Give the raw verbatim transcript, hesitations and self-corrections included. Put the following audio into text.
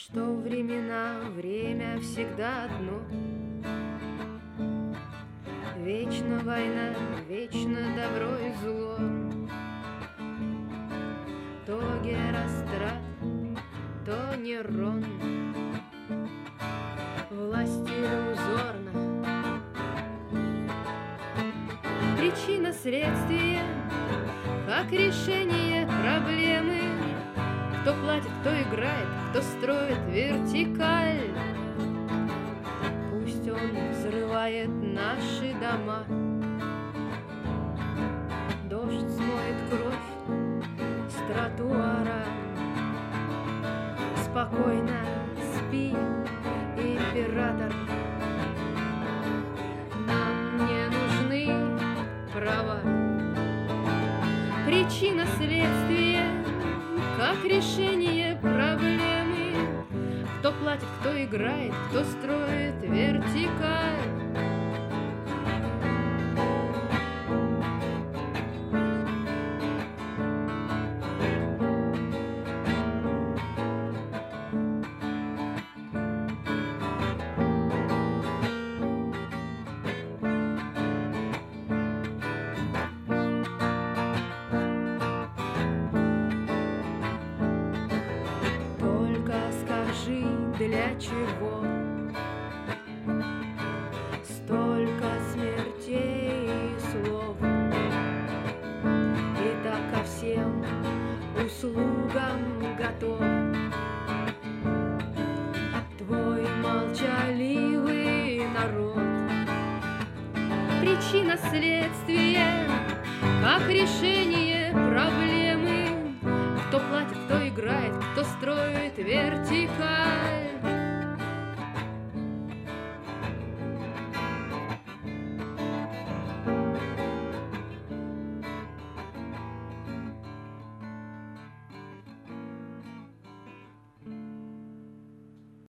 Что времена, время всегда одно. Вечно война, вечно добро и зло. То Герострат, то Нерон, власть иллюзорна. Причина следствия, как решение проблемы. Кто платит, кто играет, кто строит вертикаль. Пусть он взрывает наши дома. Дождь смоет кровь с тротуара. Спокойно спи, император. Нам не нужны права. Причина следствия, как решение проблемы. Кто платит, кто играет, кто строит вертикаль. Для чего столько смертей и слов? И так ко всем услугам готов твой молчаливый народ. Причина следствия, как решение проблемы. Кто платит, кто играет, кто строит вертикаль.